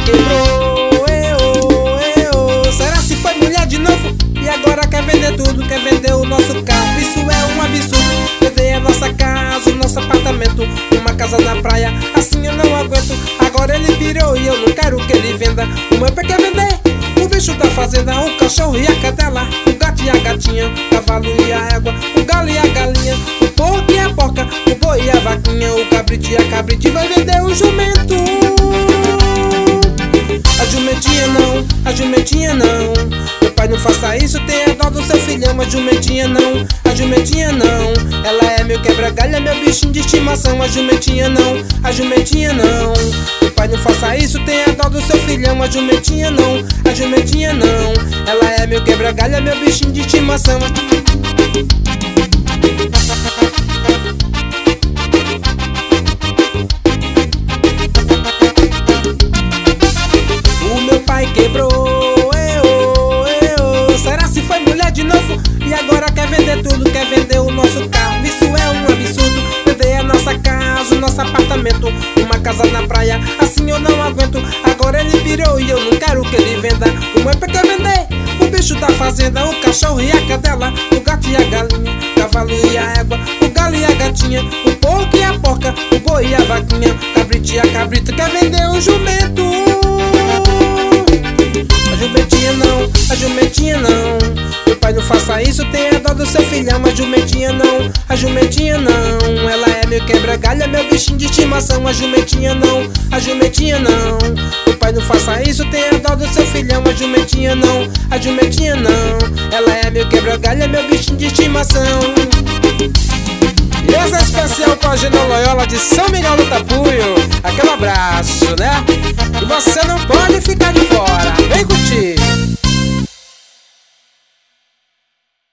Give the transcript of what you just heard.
quebrou, será se foi mulher de novo? E agora quer vender tudo, quer vender o nosso carro. Isso é um absurdo, vender a nossa casa, o nosso apartamento, uma casa na praia, assim eu não aguento. Agora ele virou e eu não quero que ele venda. O meu pai quer vender o bicho da fazenda, o cachorro e a cadela, o gato e a gatinha, o cavalo e a égua, o galo e a galinha, o porco e a porca, o boi e a vaquinha, o cabrito e a cabrita, vai vender o jumento. A jumentinha não, a jumentinha não. Meu pai, não faça isso, tenha dó do seu filhão. A jumentinha não, a jumentinha não. Ela é meu quebra-galho, é meu bichinho de estimação. A jumentinha não, a jumentinha não. Meu pai, não faça isso, tenha dó do seu filhão. A jumentinha não, a jumentinha não. Ela é meu quebra-galho, é meu bichinho de estimação. Quebrou, será se foi mulher de novo? E agora quer vender tudo, quer vender o nosso carro. Isso é um absurdo, vender a nossa casa, o nosso apartamento, uma casa na praia, assim eu não aguento. Agora ele virou e eu não quero que ele venda. O meu pai quer vender o bicho da fazenda, o cachorro e a cadela, o gato e a galinha, o cavalo e a égua, o galo e a gatinha, o porco e a porca, o boi e a vaquinha, o cabrito e a cabrita, quer vender o jumento. A jumentinha não, a jumentinha não. Meu pai, não faça isso, tenha dó do seu filhão. A jumentinha não, a jumentinha não. Ela é meu quebra-galho, é meu bichinho de estimação. A jumentinha não, a jumentinha não. Meu pai, não faça isso, tenha dó do seu filhão. A jumentinha não, a jumentinha não. Ela é meu quebra-galho, é meu bichinho de estimação. E essa é especial com a Gina Loyola de São Miguel do Tapuio. Aquele abraço, né? E você não pode ficar de fora.